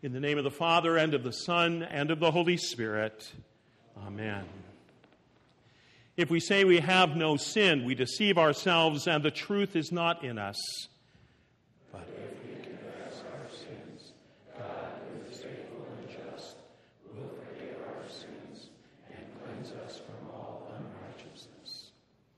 In the name of the Father, and of the Son, and of the Holy Spirit. Amen. If we say we have no sin, we deceive ourselves, and the truth is not in us. But if we confess our sins, God, who is faithful and just, will forgive our sins and cleanse us from all unrighteousness.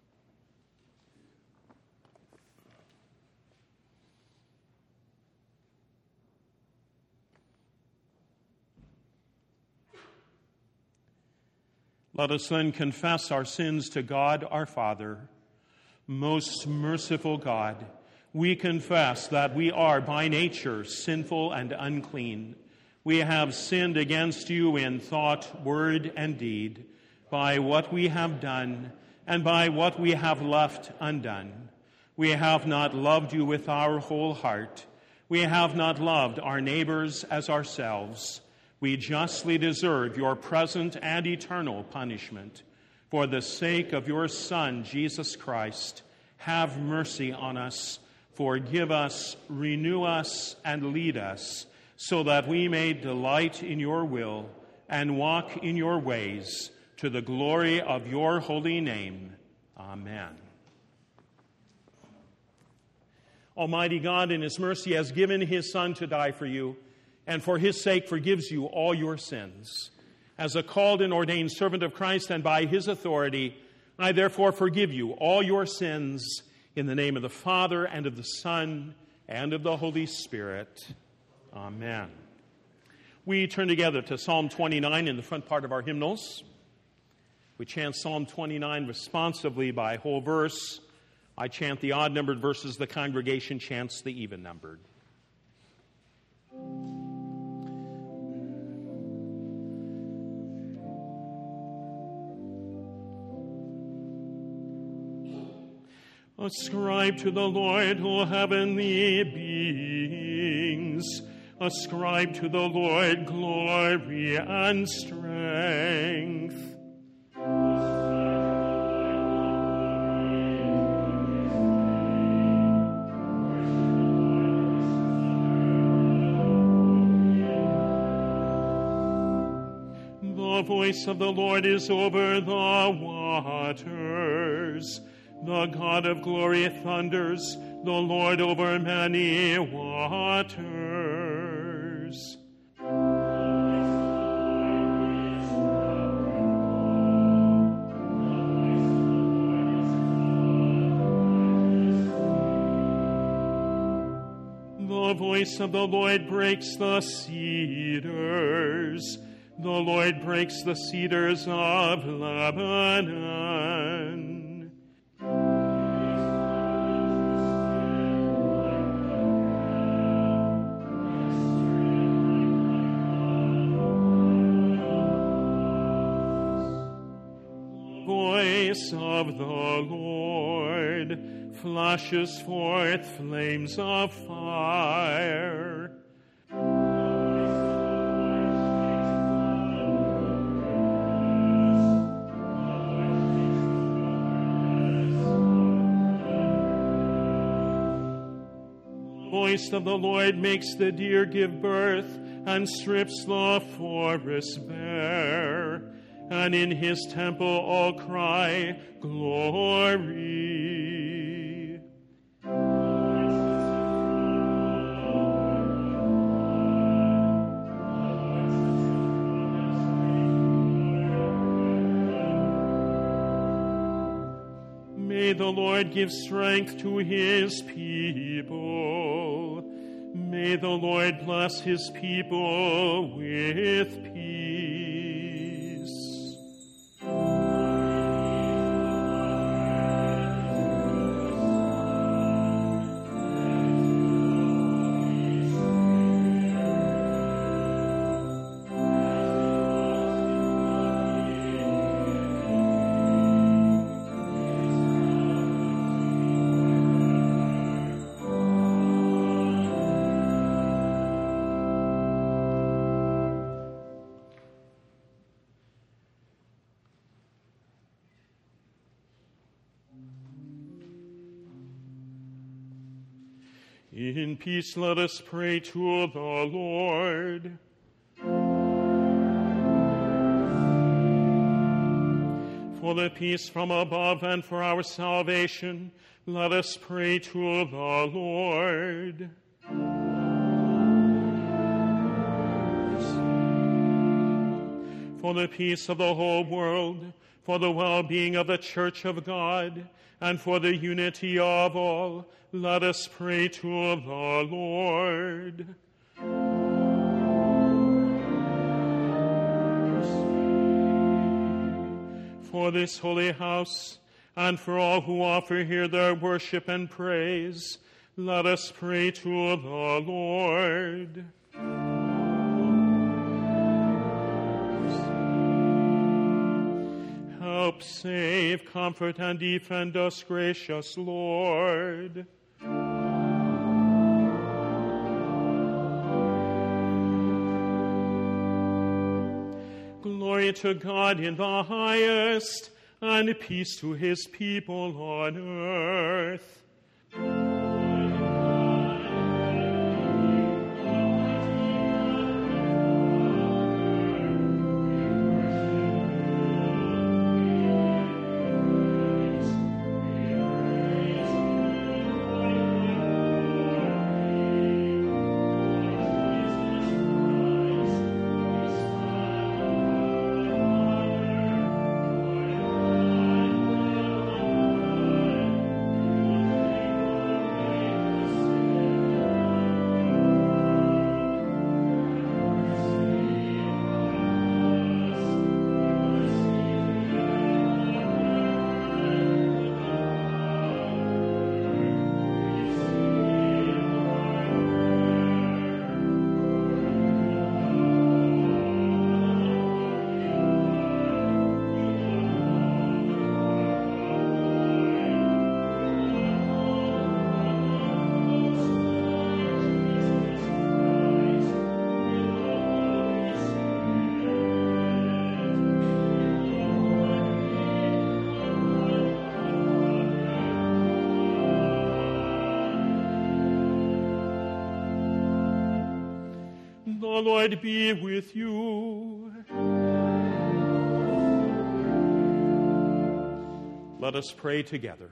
Let us then confess our sins to God our Father. Most merciful God, we confess that we are by nature sinful and unclean. We have sinned against you in thought, word, and deed, by what we have done and by what we have left undone. We have not loved you with our whole heart. We have not loved our neighbors as ourselves. We justly deserve your present and eternal punishment. For the sake of your Son, Jesus Christ, have mercy on us, forgive us, renew us, and lead us, so that we may delight in your will and walk in your ways, to the glory of your holy name. Amen. Almighty God, in his mercy, has given his Son to die for you, and for his sake forgives you all your sins. As a called and ordained servant of Christ, and by his authority, I therefore forgive you all your sins, in the name of the Father, and of the Son, and of the Holy Spirit. Amen. We turn together to Psalm 29 in the front part of our hymnals. We chant Psalm 29 responsively by whole verse. I chant the odd-numbered verses. The congregation chants the even-numbered. Ascribe to the Lord, O heavenly beings. Ascribe to the Lord glory and strength. The voice of the Lord is over the waters. The God of glory thunders, the Lord over many waters. The voice of the Lord breaks the cedars. The Lord breaks the cedars of Lebanon. Of the Lord flashes forth flames of fire. The voice of the Lord makes the deer give birth and strips the forest bare. And in his temple all cry, glory. May the Lord give strength to his people. May the Lord bless his people with peace. In peace let us pray to the Lord. For the peace from above and for our salvation, let us pray to the Lord. For the peace of the whole world, for the well-being of the Church of God, and for the unity of all, let us pray to the Lord. For this holy house, and for all who offer here their worship and praise, let us pray to the Lord. Help, save, comfort, and defend us, gracious Lord. Glory to God in the highest, and peace to his people on earth. The Lord be with you. Let us pray together.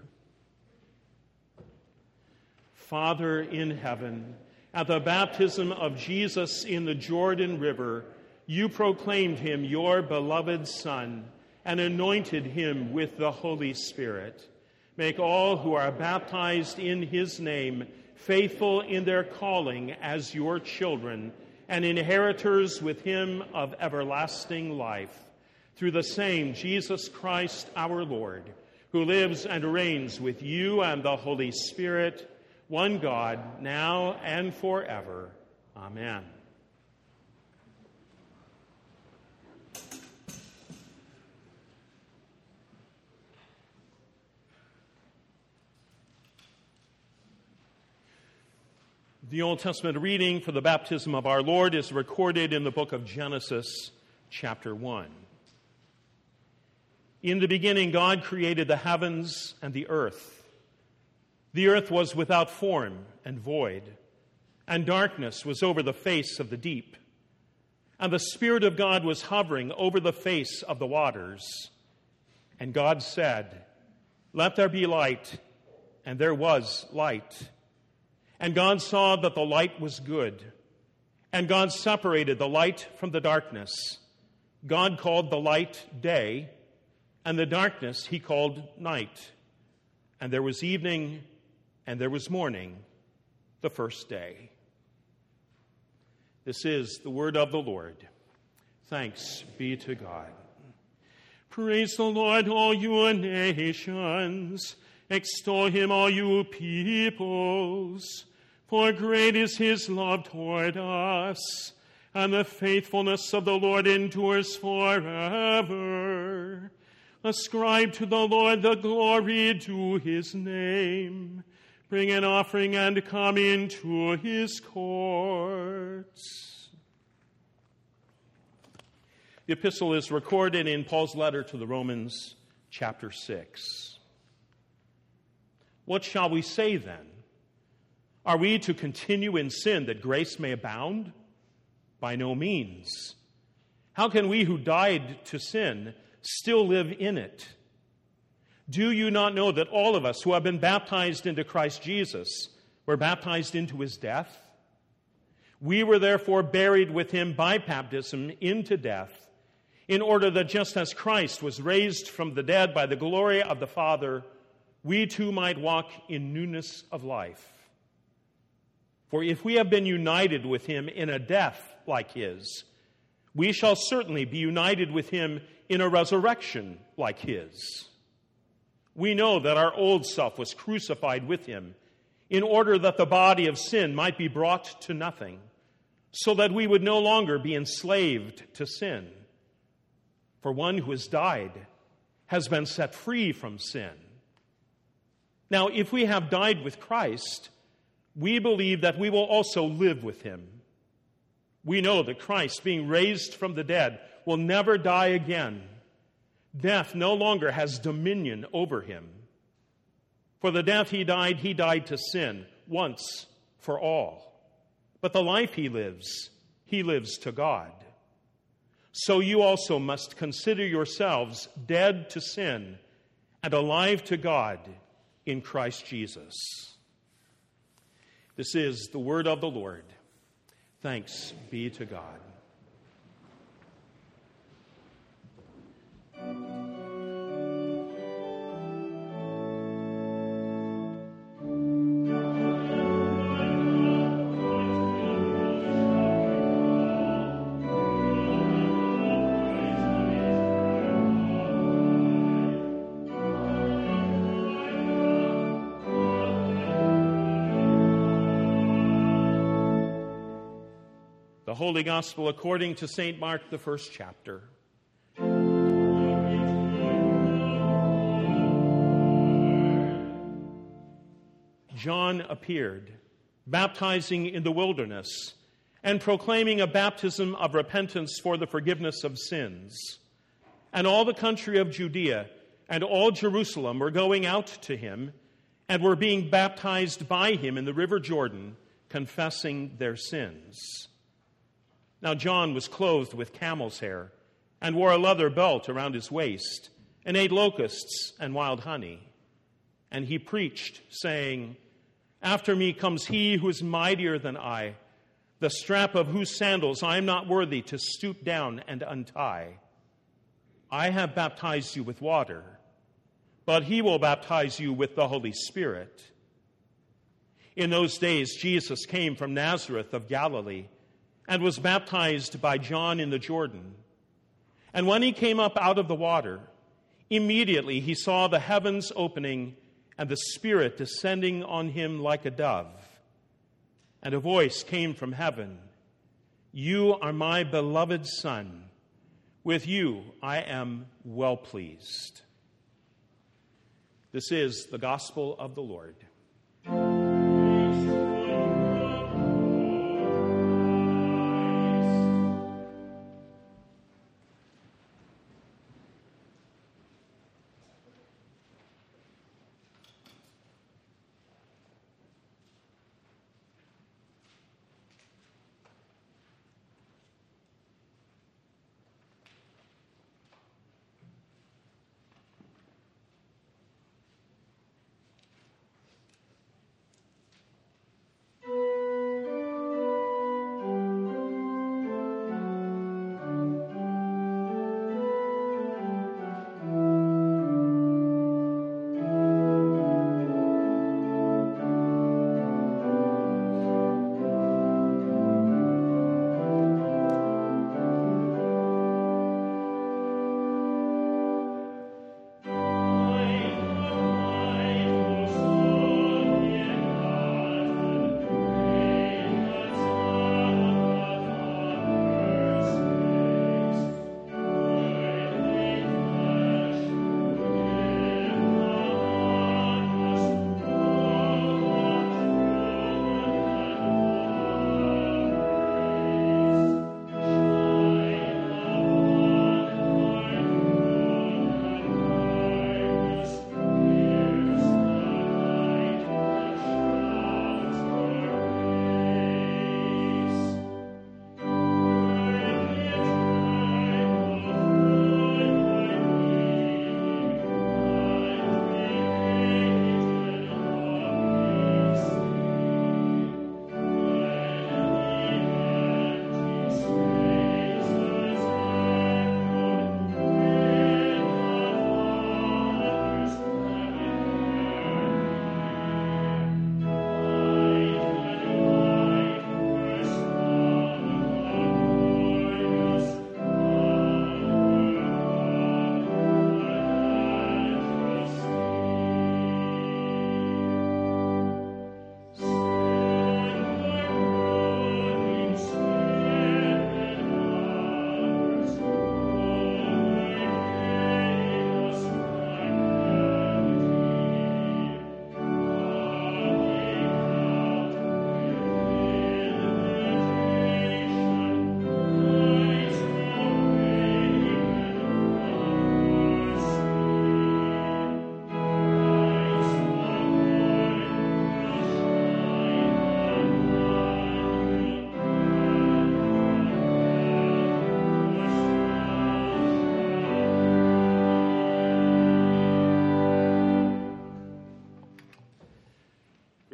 Father in heaven, at the baptism of Jesus in the Jordan River, you proclaimed him your beloved Son and anointed him with the Holy Spirit. Make all who are baptized in his name faithful in their calling as your children, and inheritors with him of everlasting life, through the same Jesus Christ our Lord, who lives and reigns with you and the Holy Spirit, one God, now and forever. Amen. The Old Testament reading for the baptism of our Lord is recorded in the book of Genesis, chapter 1. In the beginning, God created the heavens and the earth. The earth was without form and void, and darkness was over the face of the deep. And the Spirit of God was hovering over the face of the waters. And God said, "Let there be light," and there was light. And God saw that the light was good. And God separated the light from the darkness. God called the light day, and the darkness he called night. And there was evening, and there was morning, the first day. This is the word of the Lord. Thanks be to God. Praise the Lord, all you nations. Extol him, all you peoples. For great is his love toward us, and the faithfulness of the Lord endures forever. Ascribe to the Lord the glory due his name. Bring an offering and come into his courts. The epistle is recorded in Paul's letter to the Romans, chapter 6. What shall we say then? Are we to continue in sin that grace may abound? By no means. How can we who died to sin still live in it? Do you not know that all of us who have been baptized into Christ Jesus were baptized into his death? We were therefore buried with him by baptism into death, in order that just as Christ was raised from the dead by the glory of the Father, we too might walk in newness of life. For if we have been united with him in a death like his, we shall certainly be united with him in a resurrection like his. We know that our old self was crucified with him in order that the body of sin might be brought to nothing, so that we would no longer be enslaved to sin. For one who has died has been set free from sin. Now, if we have died with Christ, we believe that we will also live with him. We know that Christ, being raised from the dead, will never die again. Death no longer has dominion over him. For the death he died to sin once for all. But the life he lives to God. So you also must consider yourselves dead to sin and alive to God in Christ Jesus. This is the word of the Lord. Thanks be to God. The Holy Gospel according to St. Mark, the first chapter. John appeared, baptizing in the wilderness and proclaiming a baptism of repentance for the forgiveness of sins. And all the country of Judea and all Jerusalem were going out to him and were being baptized by him in the river Jordan, confessing their sins. Now John was clothed with camel's hair and wore a leather belt around his waist and ate locusts and wild honey. And he preached, saying, "After me comes he who is mightier than I, the strap of whose sandals I am not worthy to stoop down and untie. I have baptized you with water, but he will baptize you with the Holy Spirit." In those days Jesus came from Nazareth of Galilee and was baptized by John in the Jordan. And when he came up out of the water, immediately he saw the heavens opening and the Spirit descending on him like a dove. And a voice came from heaven, "You are my beloved Son. With you I am well pleased." This is the gospel of the Lord.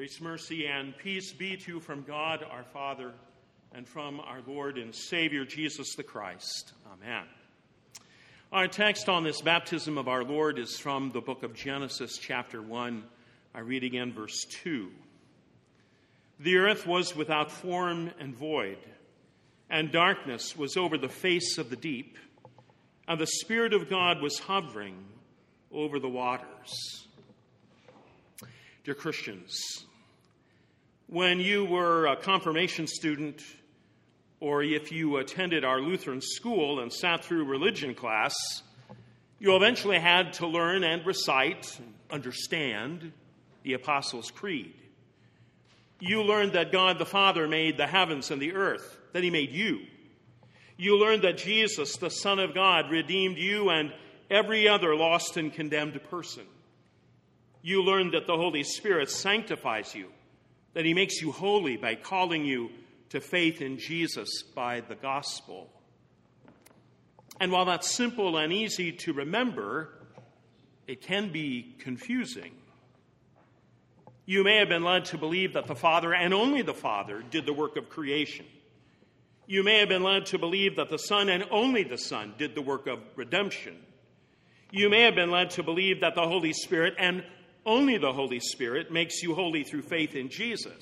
Grace, mercy, and peace be to you from God our Father and from our Lord and Savior Jesus the Christ. Amen. Our text on this baptism of our Lord is from the book of Genesis, chapter 1. I read again verse 2. The earth was without form and void, and darkness was over the face of the deep, and the Spirit of God was hovering over the waters. Dear Christians, when you were a confirmation student, or if you attended our Lutheran school and sat through religion class, you eventually had to learn and recite and understand the Apostles' Creed. You learned that God the Father made the heavens and the earth, that he made you. You learned that Jesus, the Son of God, redeemed you and every other lost and condemned person. You learned that the Holy Spirit sanctifies you, that he makes you holy by calling you to faith in Jesus by the gospel. And while that's simple and easy to remember, it can be confusing. You may have been led to believe that the Father, and only the Father, did the work of creation. You may have been led to believe that the Son, and only the Son, did the work of redemption. You may have been led to believe that the Holy Spirit, and only the Holy Spirit, makes you holy through faith in Jesus.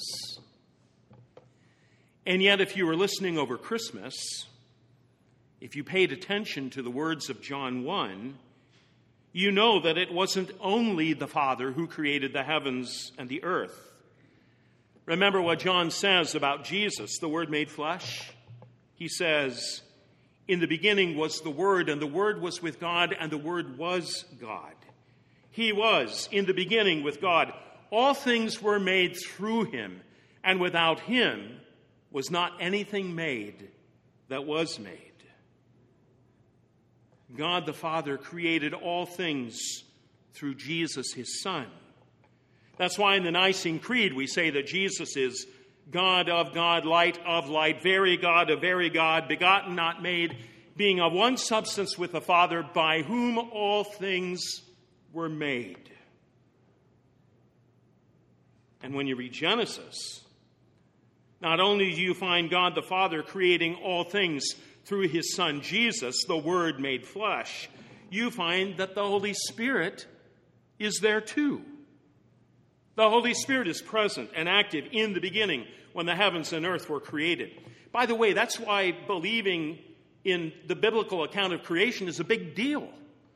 And yet, if you were listening over Christmas, if you paid attention to the words of John 1, you know that it wasn't only the Father who created the heavens and the earth. Remember what John says about Jesus, the Word made flesh? He says, "In the beginning was the Word, and the Word was with God, and the Word was God. He was in the beginning with God. All things were made through him, and without him was not anything made that was made." God the Father created all things through Jesus, his Son. That's why in the Nicene Creed we say that Jesus is God of God, light of light, very God of very God, begotten, not made, being of one substance with the Father, by whom all things were made. And when you read Genesis, not only do you find God the Father creating all things through his Son Jesus, the Word made flesh, you find that the Holy Spirit is there too. The Holy Spirit is present and active in the beginning when the heavens and earth were created. By the way, that's why believing in the biblical account of creation is a big deal.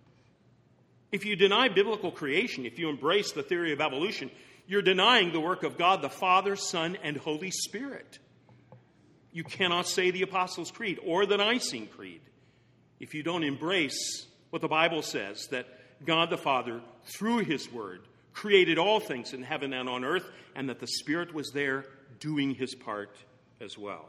If you deny biblical creation, if you embrace the theory of evolution, you're denying the work of God the Father, Son, and Holy Spirit. You cannot say the Apostles' Creed or the Nicene Creed if you don't embrace what the Bible says, that God the Father, through his Word, created all things in heaven and on earth, and that the Spirit was there doing his part as well.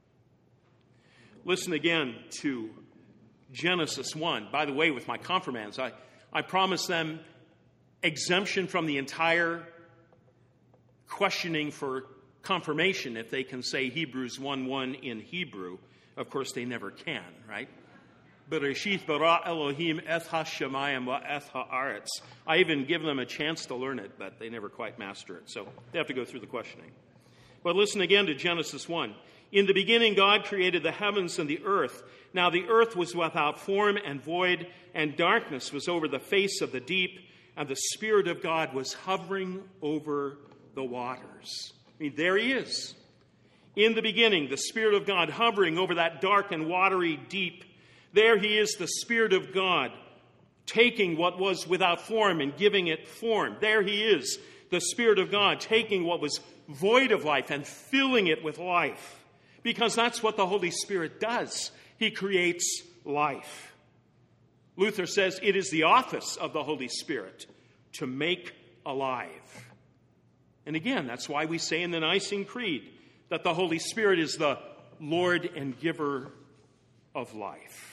Listen again to Genesis 1. By the way, with my confirmands, I promise them exemption from the entire questioning for confirmation if they can say Hebrews 1:1 in Hebrew. Of course, they never can, right? Bereshith bara Elohim et ha-shamayim wa et ha'aretz. I even give them a chance to learn it, but they never quite master it, so they have to go through the questioning. But listen again to Genesis 1. In the beginning, God created the heavens and the earth. Now the earth was without form and void, and darkness was over the face of the deep, and the Spirit of God was hovering over the waters. I mean, there he is. In the beginning, the Spirit of God hovering over that dark and watery deep. There he is, the Spirit of God, taking what was without form and giving it form. There he is, the Spirit of God, taking what was void of life and filling it with life. Because that's what the Holy Spirit does. He creates life. Luther says it is the office of the Holy Spirit to make alive. And again, that's why we say in the Nicene Creed that the Holy Spirit is the Lord and giver of life.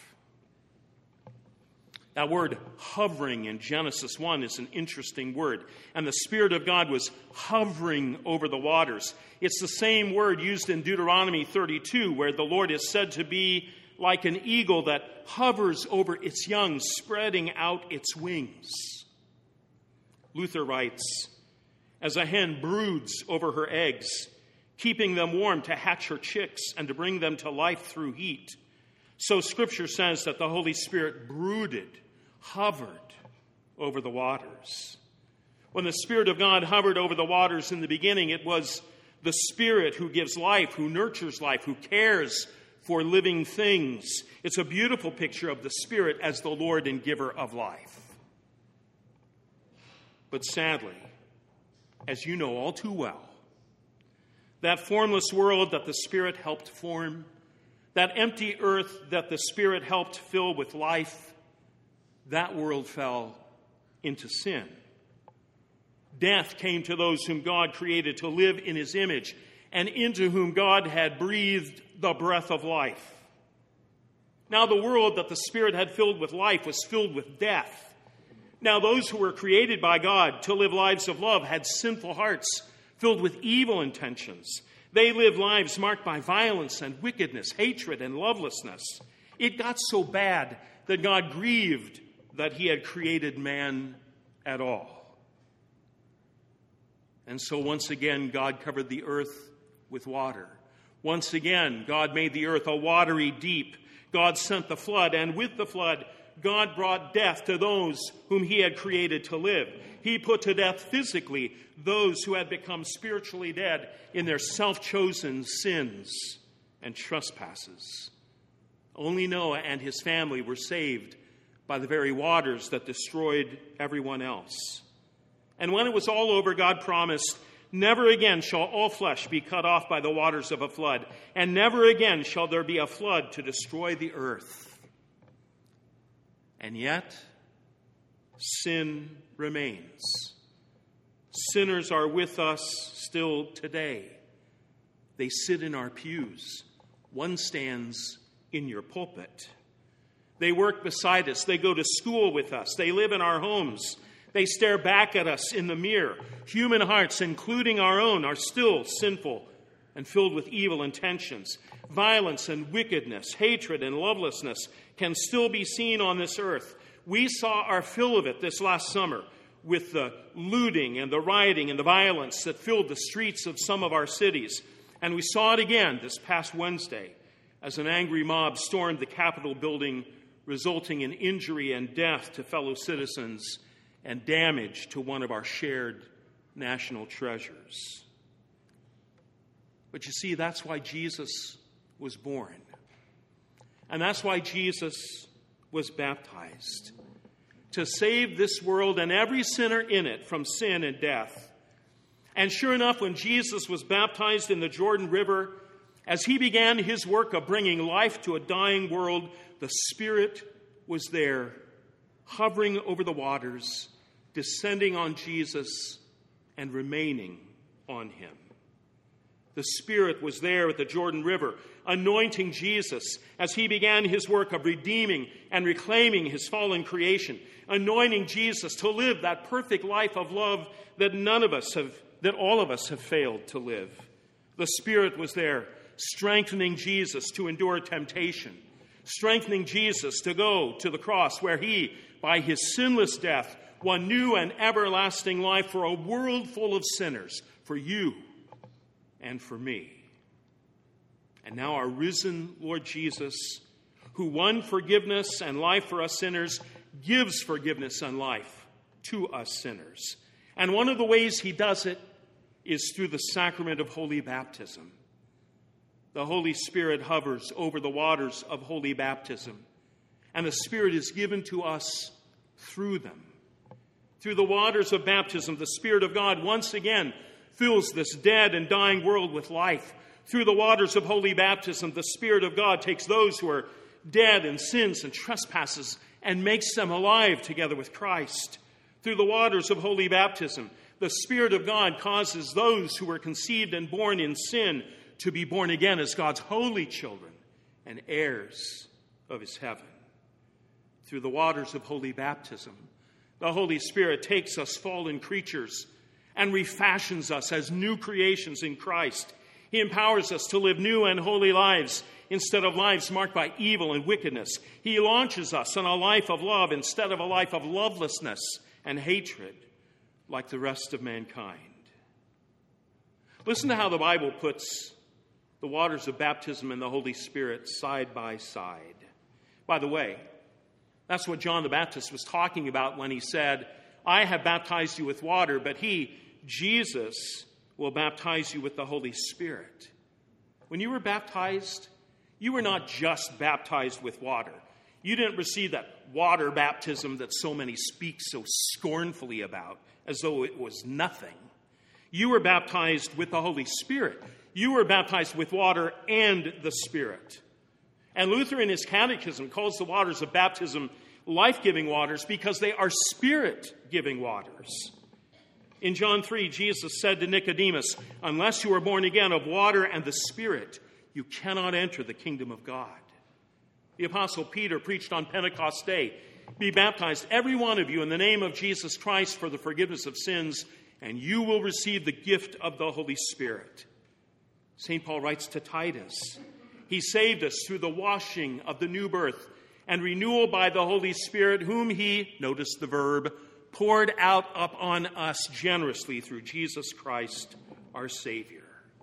That word hovering in Genesis 1 is an interesting word. And the Spirit of God was hovering over the waters. It's the same word used in Deuteronomy 32, where the Lord is said to be like an eagle that hovers over its young, spreading out its wings. Luther writes, as a hen broods over her eggs, keeping them warm to hatch her chicks and to bring them to life through heat, so Scripture says that the Holy Spirit brooded, hovered over the waters. When the Spirit of God hovered over the waters in the beginning, it was the Spirit who gives life, who nurtures life, who cares for living things. It's a beautiful picture of the Spirit as the Lord and giver of life. But sadly, as you know all too well, that formless world that the Spirit helped form, that empty earth that the Spirit helped fill with life, that world fell into sin. Death came to those whom God created to live in his image and into whom God had breathed the breath of life. Now the world that the Spirit had filled with life was filled with death. Now those who were created by God to live lives of love had sinful hearts filled with evil intentions. They lived lives marked by violence and wickedness, hatred and lovelessness. It got so bad that God grieved that he had created man at all. And so once again, God covered the earth with water. Once again, God made the earth a watery deep. God sent the flood, and with the flood, God brought death to those whom he had created to live. He put to death physically those who had become spiritually dead in their self-chosen sins and trespasses. Only Noah and his family were saved by the very waters that destroyed everyone else. And when it was all over, God promised, "Never again shall all flesh be cut off by the waters of a flood, and never again shall there be a flood to destroy the earth." And yet, sin remains. Sinners are with us still today. They sit in our pews. One stands in your pulpit. They work beside us. They go to school with us. They live in our homes. They stare back at us in the mirror. Human hearts, including our own, are still sinful and filled with evil intentions. Violence and wickedness, hatred and lovelessness can still be seen on this earth. We saw our fill of it this last summer with the looting and the rioting and the violence that filled the streets of some of our cities. And we saw it again this past Wednesday as an angry mob stormed the Capitol building, resulting in injury and death to fellow citizens and damage to one of our shared national treasures. But you see, that's why Jesus was born. And that's why Jesus was baptized. To save this world and every sinner in it from sin and death. And sure enough, when Jesus was baptized in the Jordan River, as he began his work of bringing life to a dying world, the Spirit was there, hovering over the waters, descending on Jesus and remaining on him. The Spirit was there at the Jordan River, anointing Jesus as he began his work of redeeming and reclaiming his fallen creation, anointing Jesus to live that perfect life of love that all of us have failed to live. The Spirit was there, strengthening Jesus to endure temptation, strengthening Jesus to go to the cross where he, by his sinless death, won new and everlasting life for a world full of sinners, for you and for me. And now our risen Lord Jesus, who won forgiveness and life for us sinners, gives forgiveness and life to us sinners. And one of the ways he does it is through the sacrament of holy baptism. The Holy Spirit hovers over the waters of holy baptism, and the Spirit is given to us through them. Through the waters of baptism, the Spirit of God once again fills this dead and dying world with life. Through the waters of holy baptism, the Spirit of God takes those who are dead in sins and trespasses and makes them alive together with Christ. Through the waters of holy baptism, the Spirit of God causes those who were conceived and born in sin to be born again as God's holy children and heirs of his heaven. Through the waters of holy baptism, the Holy Spirit takes us fallen creatures and refashions us as new creations in Christ. He empowers us to live new and holy lives instead of lives marked by evil and wickedness. He launches us on a life of love instead of a life of lovelessness and hatred like the rest of mankind. Listen to how the Bible puts the waters of baptism and the Holy Spirit side by side. By the way, that's what John the Baptist was talking about when he said, I have baptized you with water, but he, Jesus, will baptize you with the Holy Spirit. When you were baptized, you were not just baptized with water. You didn't receive that water baptism that so many speak so scornfully about, as though it was nothing. You were baptized with the Holy Spirit. You were baptized with water and the Spirit. And Luther in his catechism calls the waters of baptism life-giving waters because they are spirit-giving waters. In John 3, Jesus said to Nicodemus, unless you are born again of water and the Spirit, you cannot enter the kingdom of God. The Apostle Peter preached on Pentecost Day, be baptized, every one of you, in the name of Jesus Christ for the forgiveness of sins, and you will receive the gift of the Holy Spirit. St. Paul writes to Titus, he saved us through the washing of the new birth and renewal by the Holy Spirit, whom he, notice the verb, poured out upon us generously through Jesus Christ, our Savior.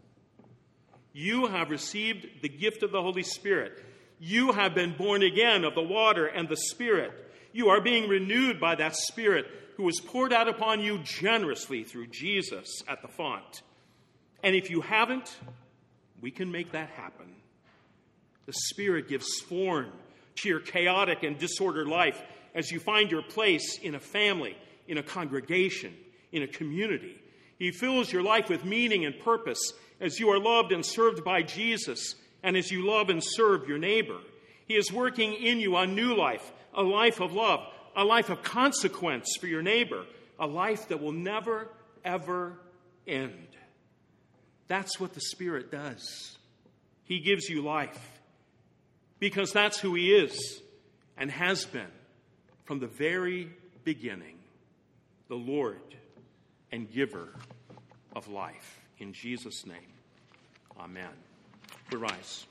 You have received the gift of the Holy Spirit. You have been born again of the water and the Spirit. You are being renewed by that Spirit who was poured out upon you generously through Jesus at the font. And if you haven't, we can make that happen. The Spirit gives form to your chaotic and disordered life as you find your place in a family, in a congregation, in a community. He fills your life with meaning and purpose as you are loved and served by Jesus and as you love and serve your neighbor. He is working in you a new life, a life of love, a life of consequence for your neighbor, a life that will never, ever end. That's what the Spirit does. He gives you life because that's who he is and has been from the very beginning, the Lord and giver of life. In Jesus' name, amen. We rise.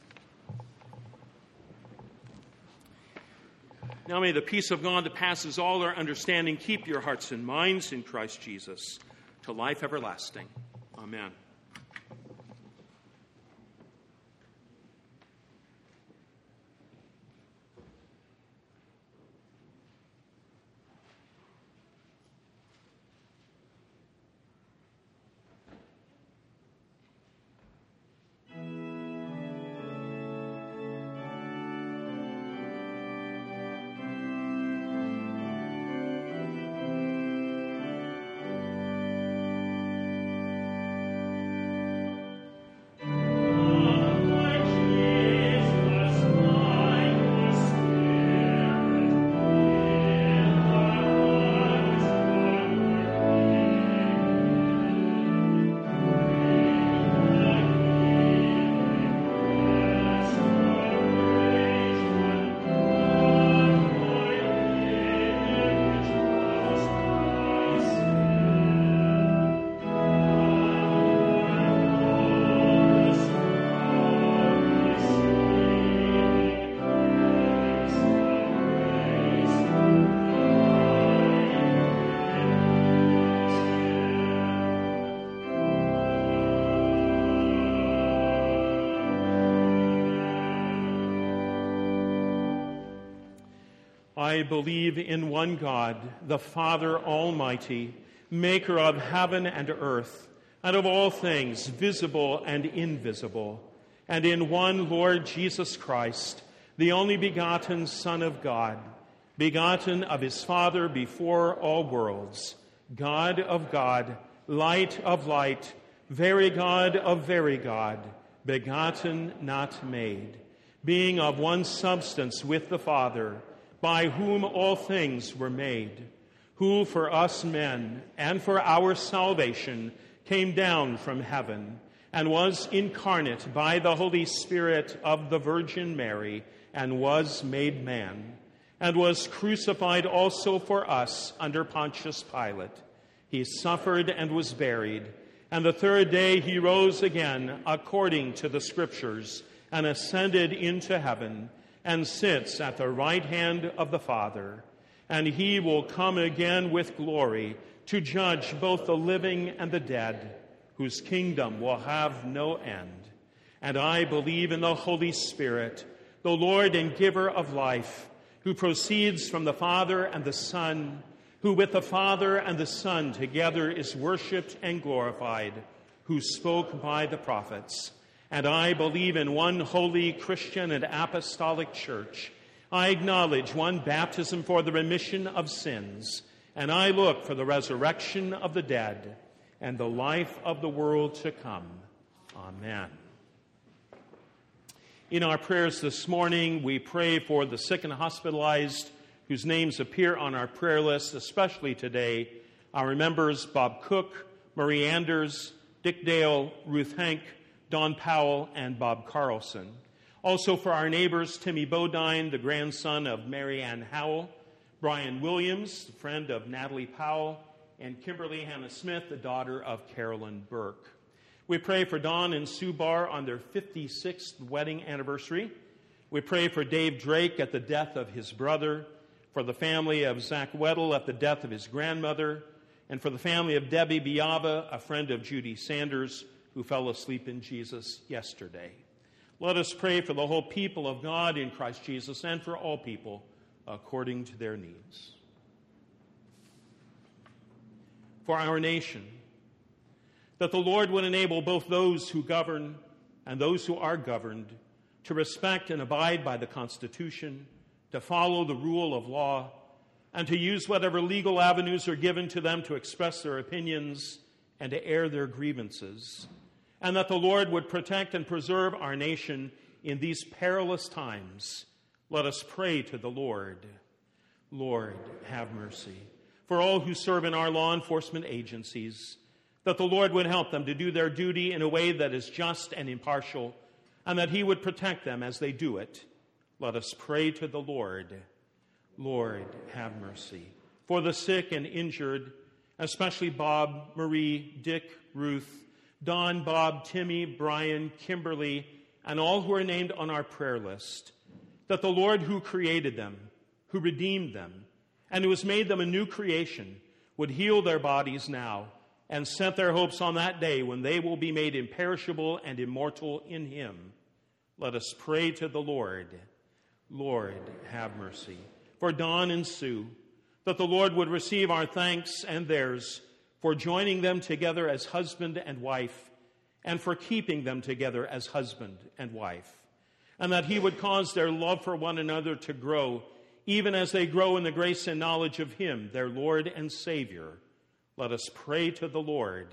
Now may the peace of God that passes all our understanding keep your hearts and minds in Christ Jesus to life everlasting. Amen. I believe in one God, the Father Almighty, maker of heaven and earth, and of all things visible and invisible, and in one Lord Jesus Christ, the only begotten Son of God, begotten of his Father before all worlds, God of God, light of light, very God of very God, begotten, not made, being of one substance with the Father, by whom all things were made, who for us men and for our salvation came down from heaven and was incarnate by the Holy Spirit of the Virgin Mary and was made man, and was crucified also for us under Pontius Pilate. He suffered and was buried, and the third day he rose again according to the Scriptures and ascended into heaven, and sits at the right hand of the Father, and he will come again with glory to judge both the living and the dead, whose kingdom will have no end. And I believe in the Holy Spirit, the Lord and giver of life, who proceeds from the Father and the Son, who with the Father and the Son together is worshipped and glorified, who spoke by the prophets. And I believe in one holy Christian and apostolic church. I acknowledge one baptism for the remission of sins, and I look for the resurrection of the dead and the life of the world to come. Amen. In our prayers this morning, we pray for the sick and hospitalized whose names appear on our prayer list, especially today. Our members, Bob Cook, Marie Anders, Dick Dale, Ruth Hank, Don Powell, and Bob Carlson. Also for our neighbors, Timmy Bodine, the grandson of Mary Ann Howell, Brian Williams, the friend of Natalie Powell, and Kimberly Hannah Smith, the daughter of Carolyn Burke. We pray for Don and Sue Barr on their 56th wedding anniversary. We pray for Dave Drake at the death of his brother, for the family of Zach Weddle at the death of his grandmother, and for the family of Debbie Biava, a friend of Judy Sanders, who fell asleep in Jesus yesterday. Let us pray for the whole people of God in Christ Jesus and for all people according to their needs. For our nation, that the Lord would enable both those who govern and those who are governed to respect and abide by the Constitution, to follow the rule of law, and to use whatever legal avenues are given to them to express their opinions and to air their grievances. And that the Lord would protect and preserve our nation in these perilous times. Let us pray to the Lord. Lord, have mercy. For all who serve in our law enforcement agencies, that the Lord would help them to do their duty in a way that is just and impartial, and that he would protect them as they do it. Let us pray to the Lord. Lord, have mercy. For the sick and injured, especially Bob, Marie, Dick, Ruth, Don, Bob, Timmy, Brian, Kimberly, and all who are named on our prayer list, that the Lord who created them, who redeemed them, and who has made them a new creation, would heal their bodies now and set their hopes on that day when they will be made imperishable and immortal in him. Let us pray to the Lord. Lord, have mercy. For Don and Sue, that the Lord would receive our thanks and theirs for joining them together as husband and wife, and for keeping them together as husband and wife, and that he would cause their love for one another to grow, even as they grow in the grace and knowledge of him, their Lord and Savior. Let us pray to the Lord.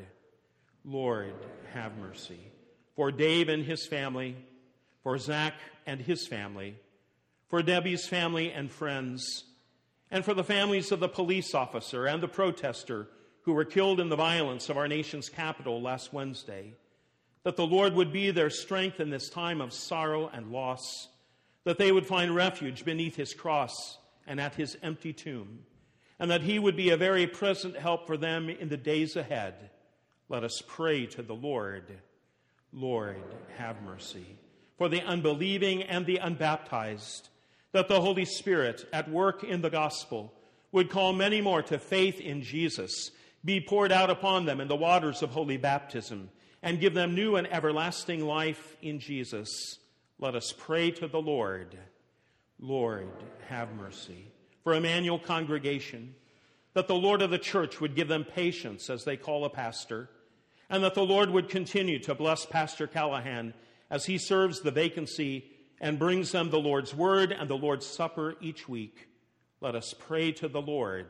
Lord, have mercy. For Dave and his family, for Zach and his family, for Debbie's family and friends, and for the families of the police officer and the protester who were killed in the violence of our nation's capital last Wednesday, that the Lord would be their strength in this time of sorrow and loss, that they would find refuge beneath his cross and at his empty tomb, and that he would be a very present help for them in the days ahead. Let us pray to the Lord. Lord, have mercy. For the unbelieving and the unbaptized, that the Holy Spirit at work in the gospel would call many more to faith in Jesus, be poured out upon them in the waters of holy baptism, and give them new and everlasting life in Jesus. Let us pray to the Lord. Lord, have mercy. For Emmanuel congregation, that the Lord of the church would give them patience as they call a pastor, and that the Lord would continue to bless Pastor Callahan as he serves the vacancy and brings them the Lord's word and the Lord's supper each week. Let us pray to the Lord.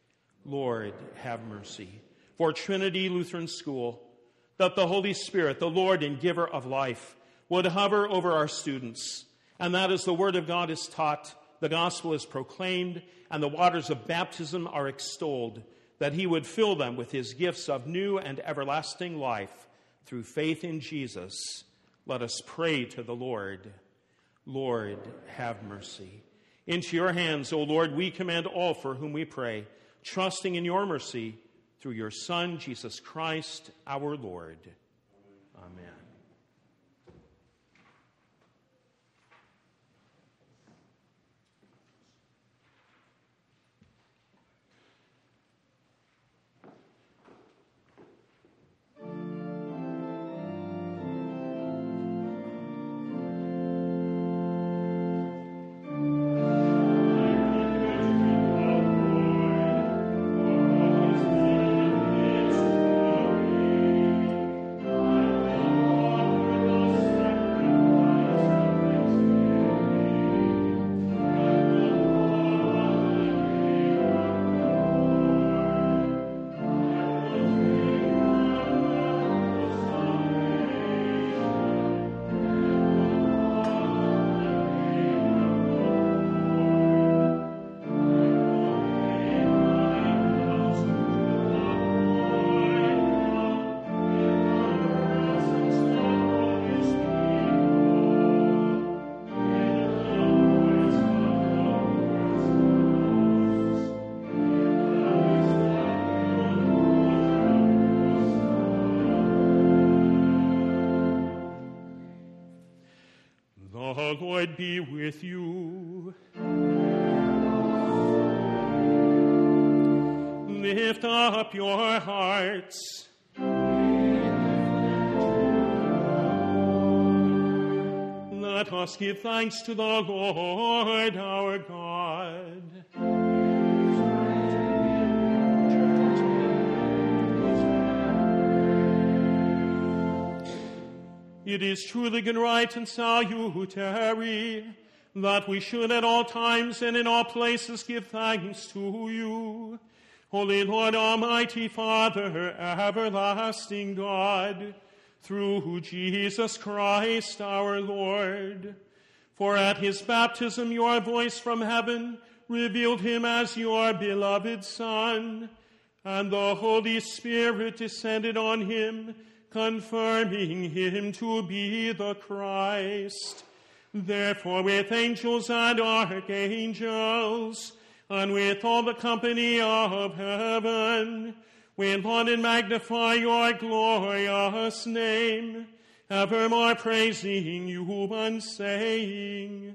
Lord, have mercy. For Trinity Lutheran School, that the Holy Spirit, the Lord and giver of life, would hover over our students, and that as the word of God is taught, the gospel is proclaimed, and the waters of baptism are extolled, that he would fill them with his gifts of new and everlasting life through faith in Jesus. Let us pray to the Lord. Lord, have mercy. Into your hands, O Lord, we commend all for whom we pray, trusting in your mercy through your Son, Jesus Christ, our Lord. Amen. The Lord be with you. Lift up your hearts. Let us give thanks to the Lord our God. It is truly good, right, and salutary that we should at all times and in all places give thanks to you, Holy Lord, Almighty Father, everlasting God, through Jesus Christ our Lord. For at his baptism your voice from heaven revealed him as your beloved Son, and the Holy Spirit descended on him, confirming him to be the Christ. Therefore, with angels and archangels, and with all the company of heaven, we laud and magnify your glorious name, evermore praising you and saying,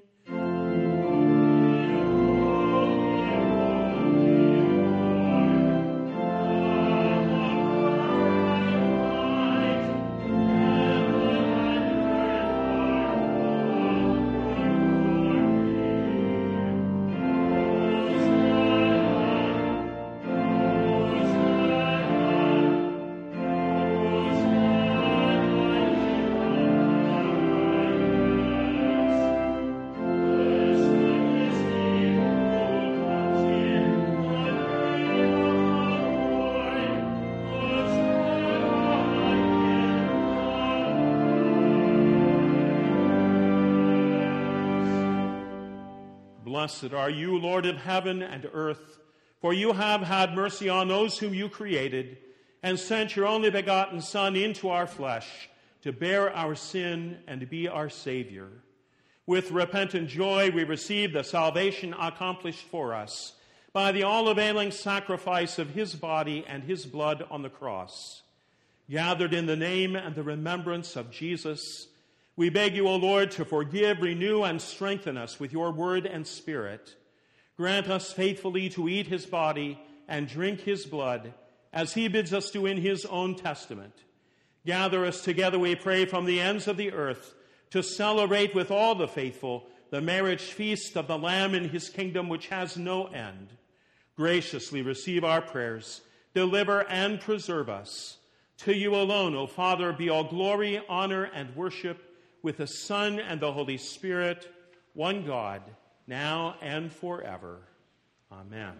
Blessed are you, Lord of heaven and earth, for you have had mercy on those whom you created, and sent your only begotten Son into our flesh to bear our sin and to be our Savior. With repentant joy we receive the salvation accomplished for us by the all-availing sacrifice of his body and his blood on the cross. Gathered in the name and the remembrance of Jesus, we beg you, O Lord, to forgive, renew, and strengthen us with your word and spirit. Grant us faithfully to eat his body and drink his blood, as he bids us do in his own testament. Gather us together, we pray, from the ends of the earth to celebrate with all the faithful the marriage feast of the Lamb in his kingdom, which has no end. Graciously receive our prayers, deliver and preserve us. To you alone, O Father, be all glory, honor, and worship, with the Son and the Holy Spirit, one God, now and forever. Amen.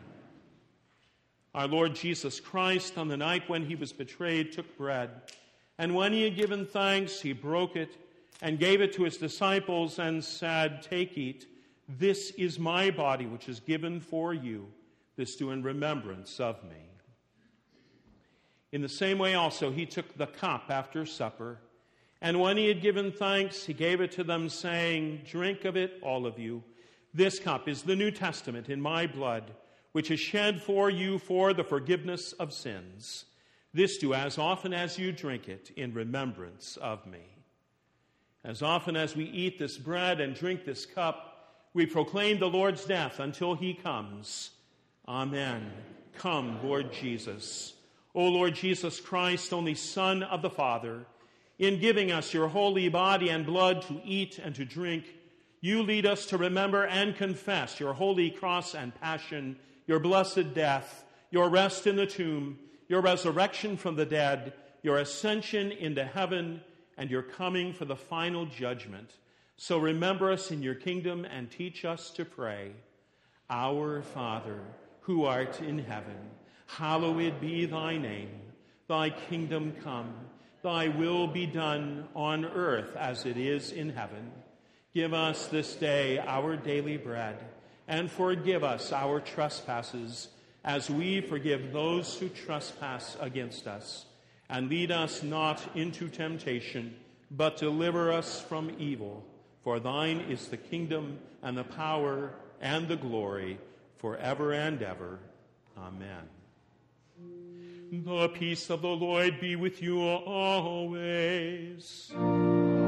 Our Lord Jesus Christ, on the night when he was betrayed, took bread, and when he had given thanks, he broke it and gave it to his disciples and said, "Take, eat. This is my body, which is given for you. This do in remembrance of me." In the same way also he took the cup after supper, and when he had given thanks, he gave it to them, saying, "Drink of it, all of you. This cup is the New Testament in my blood, which is shed for you for the forgiveness of sins. This do as often as you drink it in remembrance of me." As often as we eat this bread and drink this cup, we proclaim the Lord's death until he comes. Amen. Come, Lord Jesus. O Lord Jesus Christ, only Son of the Father, in giving us your holy body and blood to eat and to drink, you lead us to remember and confess your holy cross and passion, your blessed death, your rest in the tomb, your resurrection from the dead, your ascension into heaven, and your coming for the final judgment. So remember us in your kingdom and teach us to pray. Our Father, who art in heaven, hallowed be thy name. Thy kingdom come. Thy will be done on earth as it is in heaven. Give us this day our daily bread, and forgive us our trespasses, as we forgive those who trespass against us. And lead us not into temptation, but deliver us from evil. For thine is the kingdom and the power and the glory forever and ever. Amen. The peace of the Lord be with you always.